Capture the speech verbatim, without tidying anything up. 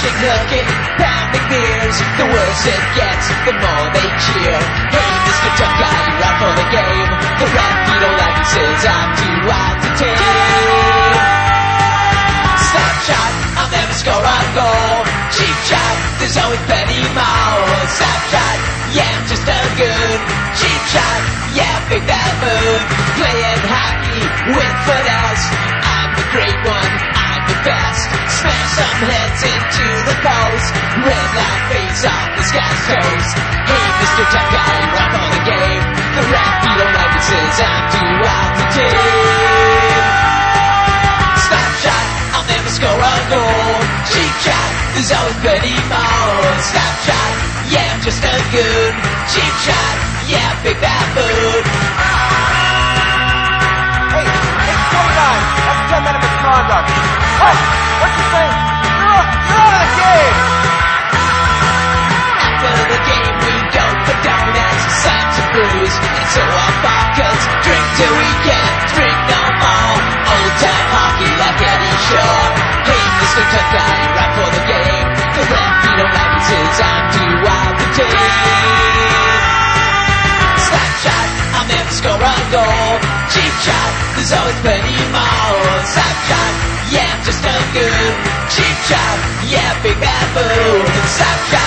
pushing, hooking, pounding beers. The worse it gets, the more they cheer. Hey, Mister Tough Guy, you're out for the game. The rap you don't like, he says I'm too wild to tame. Snapshot, I'll never score a goal. Cheap shot, there's always plenty more. Snapshot, yeah, I'm just a good cheap shot, yeah, big bad mood. Playing hockey with finesse, I'm the great one, I'm the best. Smash some heads into the post, red light face off the sky's toast. Hey, Mister Tough Guy, you're up on the game. The rap you don't like, it says I'm too wild to tame. Snapshot, I'll never score a goal. Cheap shot, there's always plenty more. Snapshot, yeah, I'm just a good cheap shot, yeah, big bad mood. Hey, it's twenty-nine. That's ten minute misconduct. What? What you saying? You're, you're out of the game. After the game, we go for donuts, slams and brews, and so on vodkas. Drink till we can't drink no more. Old time hockey like Eddie Shore. Hey, Mister Tough Guy, you're out for the game. The rap you don't like, it says I'm too wild to tame. Snapshot, I'll never score a goal. Cheap shot, there's always plenty more. Snapshot, yeah, I'm just a good cheap shot, yeah, big bad boom. Snapshot.